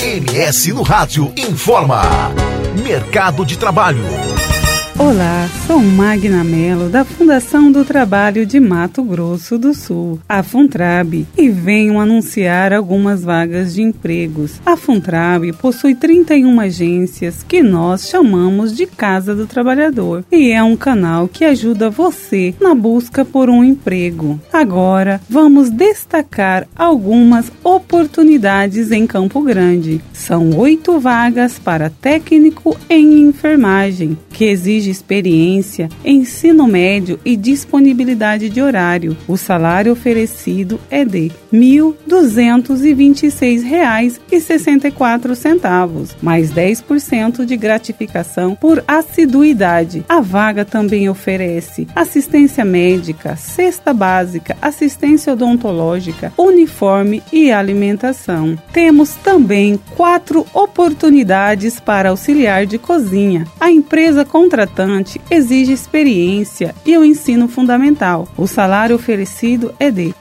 MS no Rádio informa. Mercado de trabalho. Olá, sou Magna Mello, da Fundação do Trabalho de Mato Grosso do Sul, a Funtrab, e venho anunciar algumas vagas de empregos. A Funtrab possui 31 agências que nós chamamos de Casa do Trabalhador e é um canal que ajuda você na busca por um emprego. Agora, vamos destacar algumas oportunidades em Campo Grande. São 8 vagas para técnico em enfermagem, que exige experiência, ensino médio e disponibilidade de horário. O salário oferecido é de R$ 1.226,64, mais 10% de gratificação por assiduidade. A vaga também oferece assistência médica, cesta básica, assistência odontológica, uniforme e alimentação. Temos também 4 oportunidades para auxiliar de cozinha. A empresa contratante exige experiência e o ensino fundamental. O salário oferecido é de R$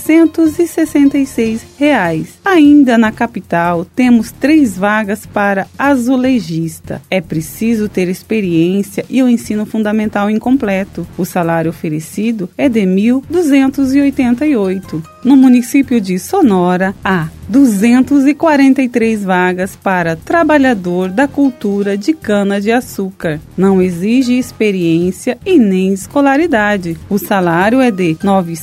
966. Ainda na capital, temos 3 vagas para azulejista. É preciso ter experiência e o ensino fundamental incompleto. O salário oferecido é de R$ 1.288. No município de Sonora, há 243 vagas para trabalhador da cultura de cana-de-açúcar. Não exige experiência e nem escolaridade. O salário é de R$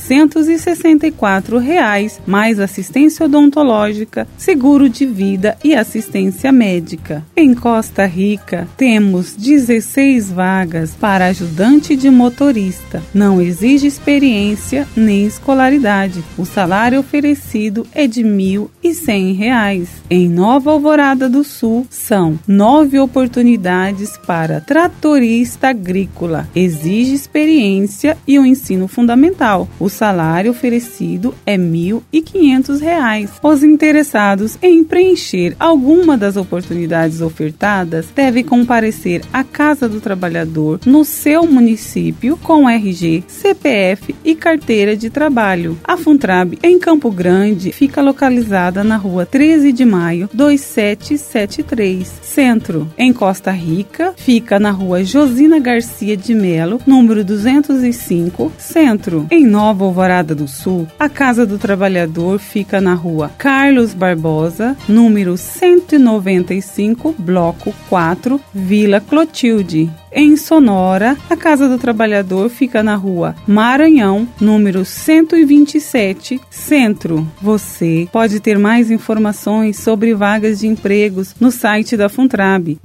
964, mais assistência odontológica, seguro de vida e assistência médica. Em Costa Rica, temos 16 vagas para ajudante de motorista. Não exige experiência nem escolaridade. O salário oferecido é de R$ 1.100. Em Nova Alvorada do Sul, são 9 oportunidades para tratorista agrícola. Exige experiência e o ensino fundamental. O salário oferecido é R$ 1.500. Os interessados em preencher alguma das oportunidades ofertadas devem comparecer à Casa do Trabalhador no seu município com RG, CPF e carteira de trabalho. A Funtrab em Campo Grande fica localizada na rua 13 de Maio, 2773, Centro. Em Costa Rica, fica na rua Josina Garcia de Melo, número 205, Centro. Em Nova Alvorada do Sul, a Casa do Trabalhador fica na rua Carlos Barbosa, número 195, Bloco 4, Vila Clotilde. Em Sonora, a Casa do Trabalhador fica na rua Maranhão, número 127, Centro. Você pode ter mais informações sobre vagas de empregos no site da Funtrab,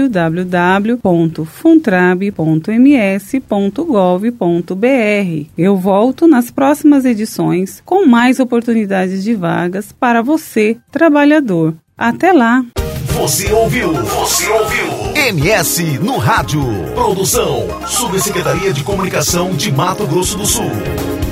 www.funtrab.ms.gov.br. Eu volto nas próximas edições com mais oportunidades de vagas para você, trabalhador. Até lá! Você ouviu MS no Rádio. Produção, Subsecretaria de Comunicação de Mato Grosso do Sul.